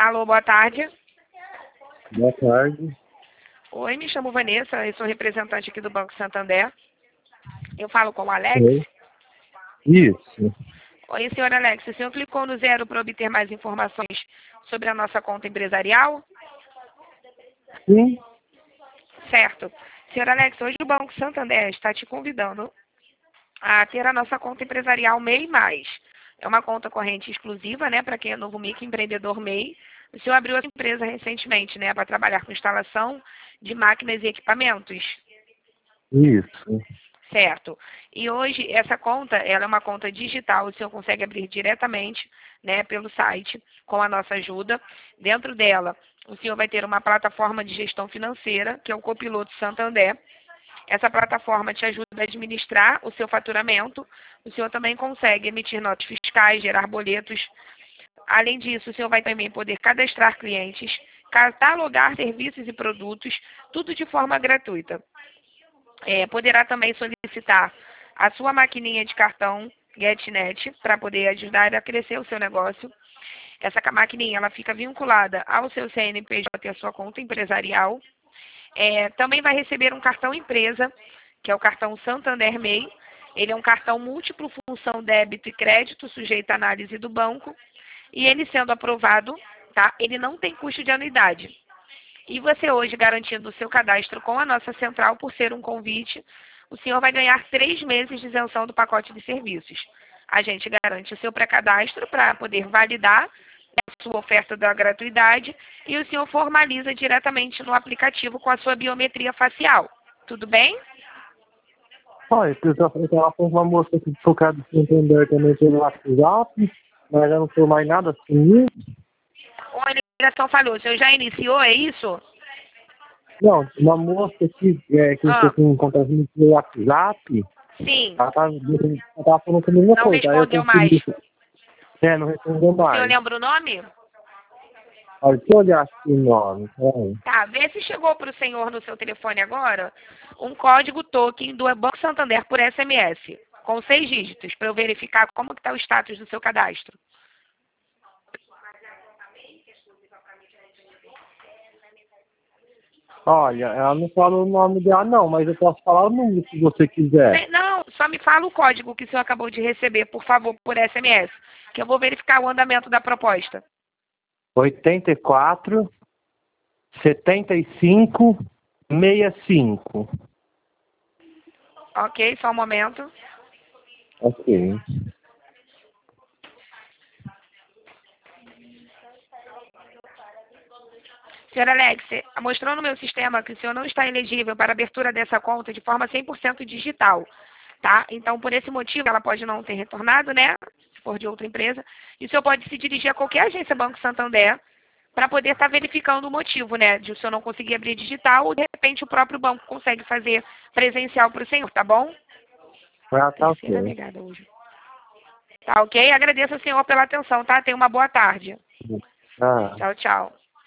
Alô, boa tarde. Boa tarde. Oi, me chamo Vanessa, eu sou representante aqui do Banco Santander. Eu falo com o Alex. Oi. Isso. Oi, senhor Alex, o senhor clicou no 0 para obter mais informações sobre a nossa conta empresarial? Sim. Certo. Senhor Alex, hoje o Banco Santander está te convidando a ter a nossa conta empresarial MEI+. É uma conta corrente exclusiva, né, para quem é novo microempreendedor MEI. O senhor abriu essa empresa recentemente, né, para trabalhar com instalação de máquinas e equipamentos. Isso. Certo. E hoje essa conta, ela é uma conta digital, o senhor consegue abrir diretamente, né, pelo site, com a nossa ajuda. Dentro dela, o senhor vai ter uma plataforma de gestão financeira, que é o Copiloto Santander. Essa plataforma te ajuda a administrar o seu faturamento. O senhor também consegue emitir notas fiscais, gerar boletos. Além disso, o senhor vai também poder cadastrar clientes, catalogar serviços e produtos, tudo de forma gratuita. Poderá também solicitar a sua maquininha de cartão GetNet para poder ajudar a crescer o seu negócio. Essa maquininha ela fica vinculada ao seu CNPJ e à sua conta empresarial. Também vai receber um cartão empresa, que é o cartão Santander MEI. Ele é um cartão múltiplo função débito e crédito, sujeito à análise do banco. E ele sendo aprovado, tá? Ele não tem custo de anuidade. E você hoje, garantindo o seu cadastro com a nossa central, por ser um convite, o senhor vai ganhar 3 meses de isenção do pacote de serviços. A gente garante o seu pré-cadastro para poder validar a sua oferta da gratuidade e o senhor formaliza diretamente no aplicativo com a sua biometria facial. Tudo bem? Olha, eu estava com uma moça aqui de focado de Santander também pelo WhatsApp, mas já não foi mais nada assim. Ou a ligação falhou. O senhor já iniciou, é isso? Não, uma moça aqui que eu estou com contato pelo WhatsApp, Sim. ela tava falando a mesma Não coisa. Aí eu respondeu mais. consegui. Não respondeu O senhor mais. lembra o nome? Olha, deixa eu olhar aqui o nome. Peraí. Tá, vê se chegou para o senhor no seu telefone agora um código token do Banco Santander por SMS, com 6 dígitos, para eu verificar como está o status do seu cadastro. Olha, ela não falou o nome dela não, mas eu posso falar o número se você quiser. Não, só me fala o código que o senhor acabou de receber, por favor, por SMS, que eu vou verificar o andamento da proposta. 84 75 65. Ok, só um momento. Ok. Senhor Alex, mostrou no meu sistema que o senhor não está elegível para a abertura dessa conta de forma 100% digital, tá? Então, por esse motivo, ela pode não ter retornado, né? Se for de outra empresa. E o senhor pode se dirigir a qualquer agência Banco Santander para poder estar verificando o motivo, né? De o senhor não conseguir abrir digital ou, de repente, o próprio banco consegue fazer presencial para o senhor, tá bom? Ah, tá Terceira ok. negada hoje. Tá ok? Agradeço ao senhor pela atenção, tá? Tenha uma boa tarde. Ah. Tchau, tchau.